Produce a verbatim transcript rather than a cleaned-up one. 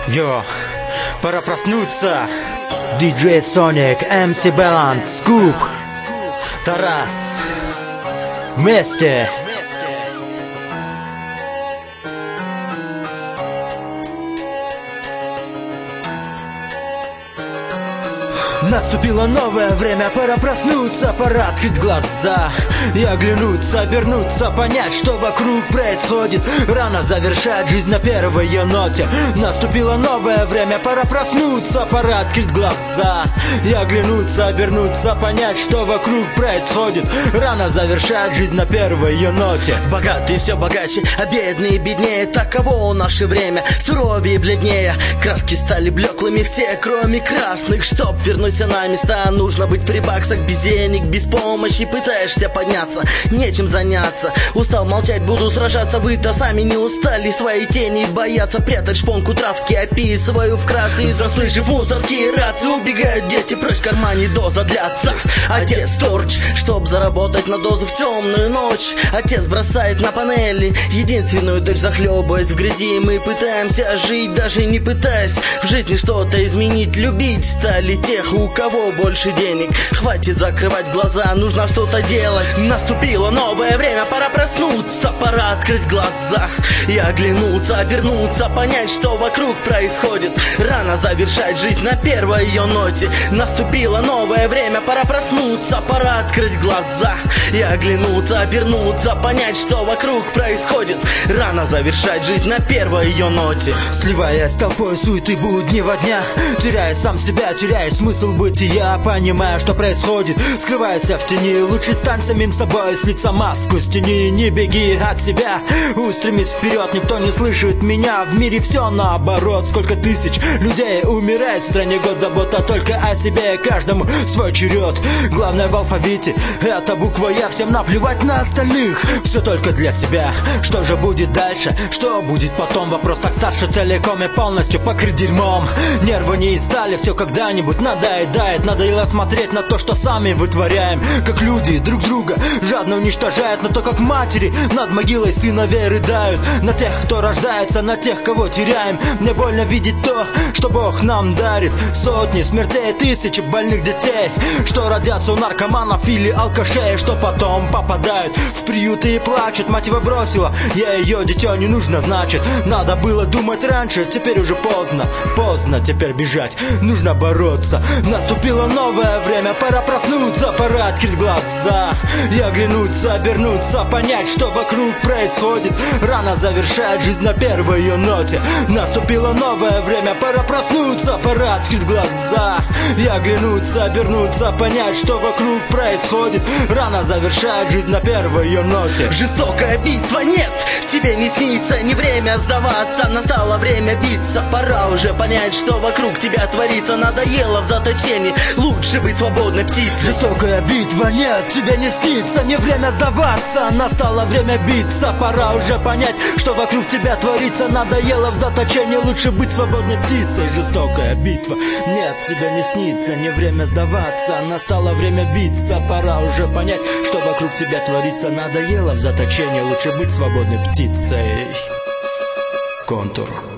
Йо, пора проснуться. Диджей Соник, эм си Balance, Скуп, Тарас. Вместе. Наступило новое время, пора проснуться, пора открыть глаза и оглянуться, обернуться, понять, что вокруг происходит. Рано завершать жизнь на первой ее ноте. Наступило новое время, пора проснуться, пора открыть глаза и оглянуться, обернуться, понять, что вокруг происходит. Рано завершать жизнь на первой ее ноте. Богатые все богаче, а бедные беднее. Таково наше время, суровее и бледнее. Краски стали блеклыми все, кроме красных. Чтоб вернуться на места, нужно быть при баксах. Без денег, без помощи, пытаешься подняться, нечем заняться. Устал молчать, буду сражаться. Вы-то сами не устали своей тени бояться. Прятать шпонку травки, описываю вкратце. И заслышав мусорские рации, убегают дети прочь, в кармане доза для отца. Отец торч, чтоб заработать на дозу в темную ночь. Отец бросает на панели единственную дочь, захлебываясь в грязи. Мы пытаемся жить, даже не пытаясь в жизни что-то изменить. Любить стали тех, у кого больше денег. Хватит закрывать глаза, нужно что-то делать. Наступило новое время, пора проснуться, пора открыть глаза и оглянуться, обернуться, понять, что вокруг происходит. Рано завершать жизнь на первой ее ноте. Наступило новое время, пора проснуться, пора открыть глаза и оглянуться, обернуться, понять, что вокруг происходит. Рано завершать жизнь на первой ее ноте. Сливаясь с толпой суеты буднего дня, теряя сам себя, теряя смысл бытия, понимая, что происходит, скрываясь в тени. Лучше стань самим собой, с лица маску стяни. Не беги от себя, устремись вперед. Никто не слышит меня, в мире все наоборот. Сколько тысяч людей умирает в стране год. Забота только о себе, каждому свой черед. Главное в алфавите — это буква Я. Всем наплевать на остальных, все только для себя. Что же будет дальше, что будет потом? Вопрос так старше, целиком и полностью покрыт дерьмом. Нервы не из стали, все когда-нибудь надоедает. Надоело смотреть на то, что сами вытворяем. Как люди друг друга жадно уничтожают. Но то, как матери над могилой сыновей рыдают. На тех, кто рождается, на тех, кого теряем. Мне больно видеть то, что Бог нам дарит. Сотни смертей, тысячи больных детей, что родятся у наркоманов или алкашей, что потом попадают в приюты и плачут. Мать его бросила, я ее дитё, не нужно, значит. Надо было думать раньше, теперь уже поздно. Поздно теперь бежать, нужно бороться. Наступило новое время, пора проснуться, пора открыть глаза и оглянуться, обернуться, понять, что вокруг происходит. Рано завершать жизнь на первой ее ноте. Наступило новое время, пора проснуться, пора открыть глаза и оглянуться, обернуться, понять, что вокруг происходит. Рано завершать жизнь на первой ее ноте. Жестокая битва, нет, тебе не снится, не время сдаваться. Настало время биться, пора уже понять, что вокруг тебя творится. Надоело в заточении, лучше быть свободной птицей. Жестокая битва, нет, тебе не снится, не время сдаваться. Настало время биться, пора уже понять, что вокруг тебя творится. Надоело в заточении, лучше быть свободной птицей. Жестокая битва, нет, тебе не снится, не время сдаваться. Настало время биться, пора уже понять, что вокруг тебя творится. Надоело в заточении, лучше быть свободной птицей. Контур.